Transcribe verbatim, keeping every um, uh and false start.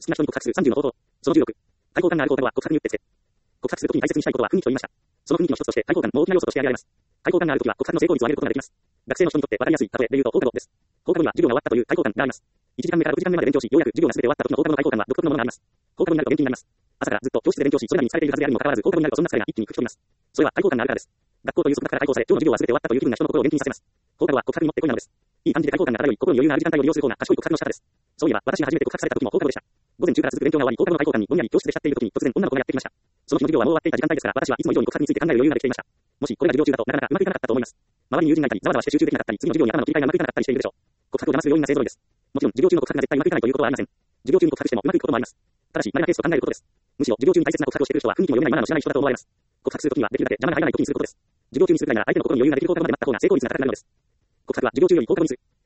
好きな人に告白するさんじゅうの方法。そのじゅうろく。対抗感がある方法は告白に打ってつけ。告白するときに大切にしたいことは雰囲気と言いました。その雰囲気の一つとして対抗感も大きな要素として挙げられます。対抗感があるときは告白の成功率を上げることができます。学生の人にとってわかりやすい例えで言うと放課後です。放課後には授業が終わったという対抗感があります。いちじかんめからろくじかんめまで勉強し、ようやく授業が全て終わった時の放課後の対抗感は独特のものがあります。放課後になると元気になります。朝からずっと教室で勉強し、それなりに疲れているはずであるにもかかわらず、放課後になるとそんな疲れが一気に吹き飛びます。それは対抗感があるからです。学校という束縛から解放され、今日の授業は全て終わったという気分が人の心を元気にさせます。放課後は告白にもってこいなのです。いい感じで対抗感が漂い、心に余裕がある時間帯を利用する方が賢い告白の仕方です。そういえば、私が初めて告白された時も放課後でした。午前中から続く勉強が終わり、放課後の対抗感にぼんやり教室でしちゃっている時に突然女の子がやってきました。その日の授業はもう終わっていた時間帯ですから、私はいつも以上に告白について考える余裕ができていました。もしこれが授業中だとなかなかうまくいかなかったと思います。周りに友人がいたり、ざわざわして集中できなかったり、次の授業に頭の切り替えがうまくいかなかったりしているでしょう。告白を騙す要因が勢揃いです。もちろん授業中の告白が絶対うまくいかないということはありません。授業中に告白してもうまくいくこともあります。ただし、マイナーケースと考えることです。むしろ授業中に大切な告白をしている人は雰囲気も読めないマナーの知らない人だと思われます。告白するときにはできるだけ邪魔が入らない時にすることです。授業中にするくらいなら相手の心に余裕ができる放課後まで待った方が成功率が高くなるのです。告白は授業中より放課後にする。